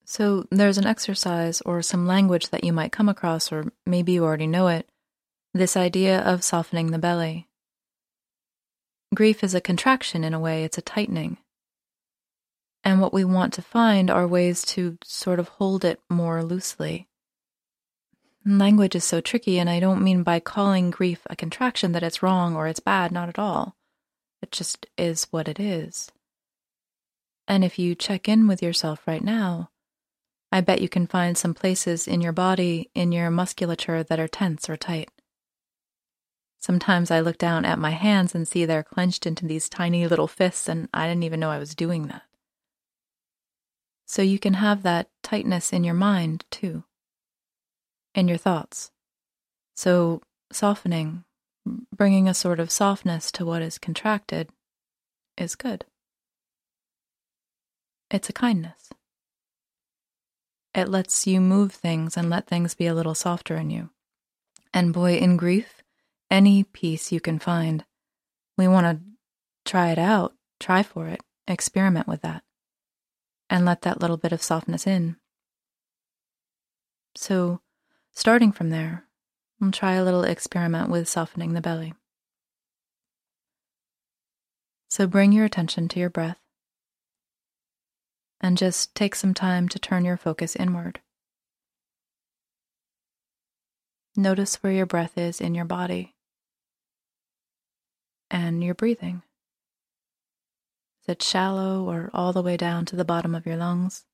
So there's an exercise or some language that you might come across, or maybe you already know it, this idea of softening the belly. Grief is a contraction in a way, it's a tightening. And what we want to find are ways to sort of hold it more loosely. Language is so tricky, and I don't mean by calling grief a contraction that it's wrong or it's bad, not at all. It just is what it is. And if you check in with yourself right now, I bet you can find some places in your body, in your musculature, that are tense or tight. Sometimes I look down at my hands and see they're clenched into these tiny little fists, and I didn't even know I was doing that. So you can have that tightness in your mind, too, in your thoughts. So softening, bringing a sort of softness to what is contracted, is good. It's a kindness. It lets you move things and let things be a little softer in you. And boy, in grief, any peace you can find, we want to try it out, try for it, experiment with that, and let that little bit of softness in. So, starting from there, we'll try a little experiment with softening the belly. So bring your attention to your breath, and just take some time to turn your focus inward. Notice where your breath is in your body and your breathing. Is it shallow or all the way down to the bottom of your lungs?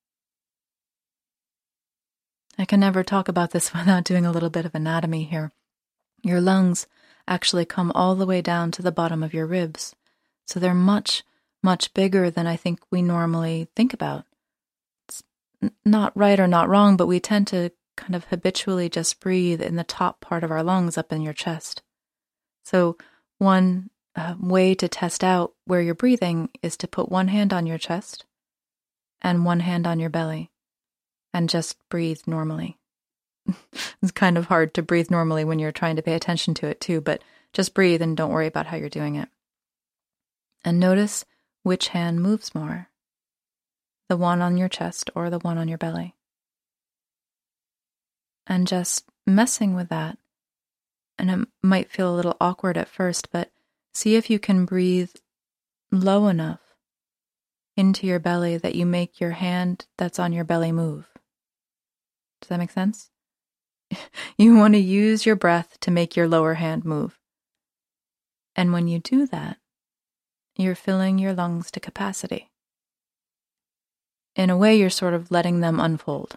I can never talk about this without doing a little bit of anatomy here. Your lungs actually come all the way down to the bottom of your ribs, so they're much, much bigger than I think we normally think about. It's not right or not wrong, but we tend to kind of habitually just breathe in the top part of our lungs up in your chest. So one way to test out where you're breathing is to put one hand on your chest and one hand on your belly and just breathe normally. It's kind of hard to breathe normally when you're trying to pay attention to it too, but just breathe and don't worry about how you're doing it. And notice which hand moves more, the one on your chest or the one on your belly. And just messing with that, and it might feel a little awkward at first, but see if you can breathe low enough into your belly that you make your hand that's on your belly move. Does that make sense? You want to use your breath to make your lower hand move. And when you do that, you're filling your lungs to capacity. In a way, you're sort of letting them unfold.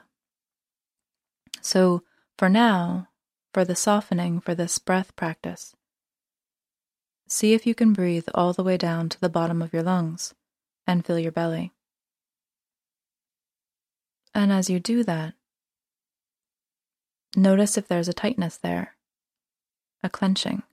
So for now, for the softening, for this breath practice, see if you can breathe all the way down to the bottom of your lungs and fill your belly. And as you do that, notice if there's a tightness there, a clenching.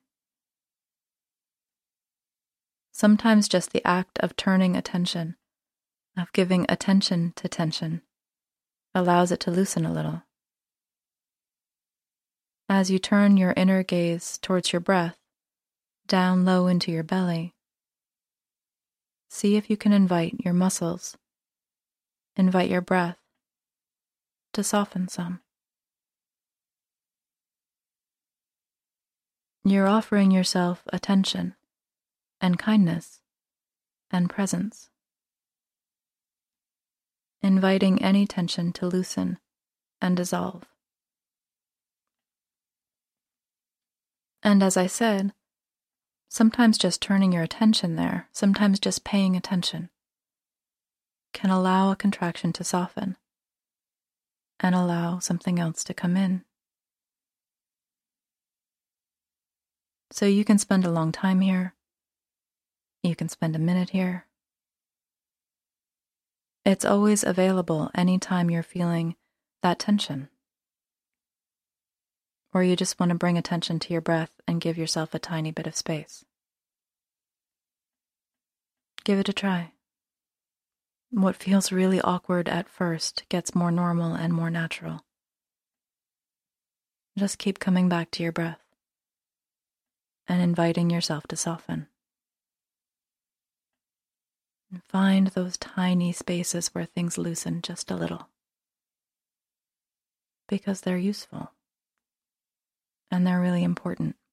Sometimes just the act of turning attention, of giving attention to tension, allows it to loosen a little. As you turn your inner gaze towards your breath, down low into your belly, see if you can invite your muscles, invite your breath to soften some. You're offering yourself attention and kindness and presence, inviting any tension to loosen and dissolve. And as I said, sometimes just turning your attention there, sometimes just paying attention, can allow a contraction to soften and allow something else to come in. So you can spend a long time here. You can spend a minute here. It's always available anytime you're feeling that tension. Or you just want to bring attention to your breath and give yourself a tiny bit of space. Give it a try. What feels really awkward at first gets more normal and more natural. Just keep coming back to your breath and inviting yourself to soften. And find those tiny spaces where things loosen just a little. because they're useful and they're really important.